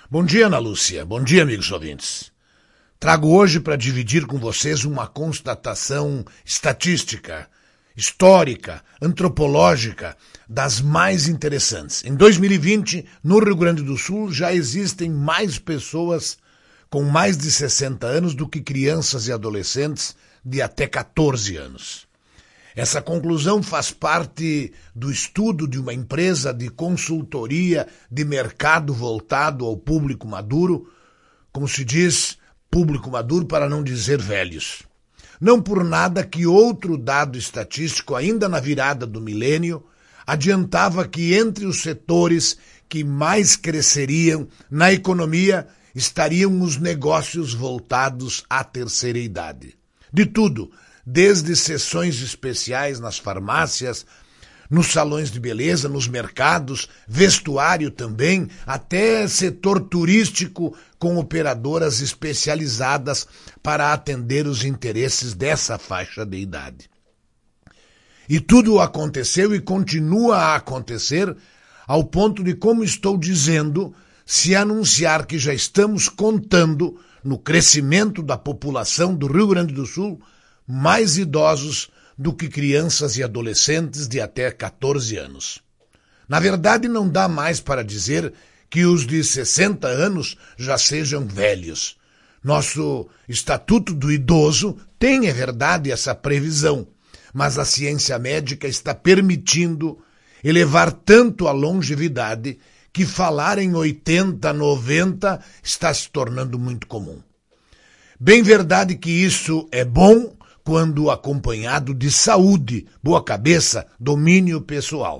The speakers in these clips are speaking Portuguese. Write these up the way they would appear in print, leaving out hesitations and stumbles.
Bom dia, Ana Lúcia. Bom dia, amigos ouvintes. Trago hoje para dividir com vocês uma constatação estatística, histórica, antropológica, das mais interessantes. Em 2020, no Rio Grande do Sul, já existem mais pessoas com mais de 60 anos do que crianças e adolescentes de até 14 anos. Essa conclusão faz parte do estudo de uma empresa de consultoria de mercado voltado ao público maduro, como se diz, público maduro para não dizer velhos. Não por nada que outro dado estatístico, ainda na virada do milênio, adiantava que entre os setores que mais cresceriam na economia estariam os negócios voltados à terceira idade. De tudo, desde sessões especiais nas farmácias, nos salões de beleza, nos mercados, vestuário também, até setor turístico com operadoras especializadas para atender os interesses dessa faixa de idade. E tudo aconteceu e continua a acontecer ao ponto de, como estou dizendo, se anunciar que já estamos contando no crescimento da população do Rio Grande do Sul mais idosos do que crianças e adolescentes de até 14 anos. Na verdade, não dá mais para dizer que os de 60 anos já sejam velhos. Nosso Estatuto do Idoso tem, é verdade, essa previsão, mas a ciência médica está permitindo elevar tanto a longevidade que falar em 80, 90 está se tornando muito comum. Bem verdade que isso é bom quando acompanhado de saúde, boa cabeça, domínio pessoal.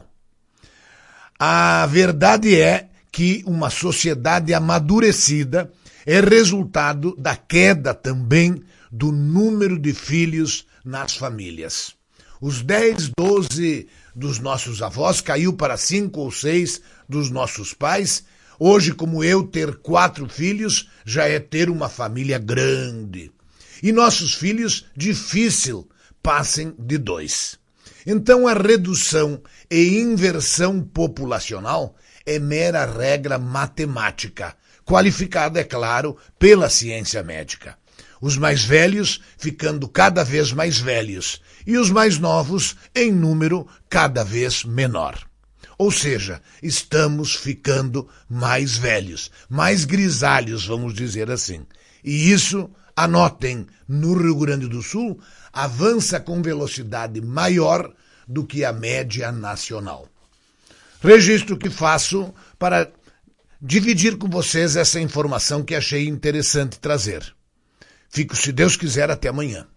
A verdade é que uma sociedade amadurecida é resultado da queda também do número de filhos nas famílias. Os 10, 12 dos nossos avós caiu para 5 ou 6 dos nossos pais. Hoje, como eu, ter 4 filhos já é ter uma família grande. E nossos filhos, difícil, passem de 2. Então a redução e inversão populacional é mera regra matemática, qualificada, é claro, pela ciência médica. Os mais velhos ficando cada vez mais velhos e os mais novos, em número, cada vez menor. Ou seja, estamos ficando mais velhos, mais grisalhos, vamos dizer assim. E isso, anotem, no Rio Grande do Sul, avança com velocidade maior do que a média nacional. Registro que faço para dividir com vocês essa informação que achei interessante trazer. Fico, se Deus quiser, até amanhã.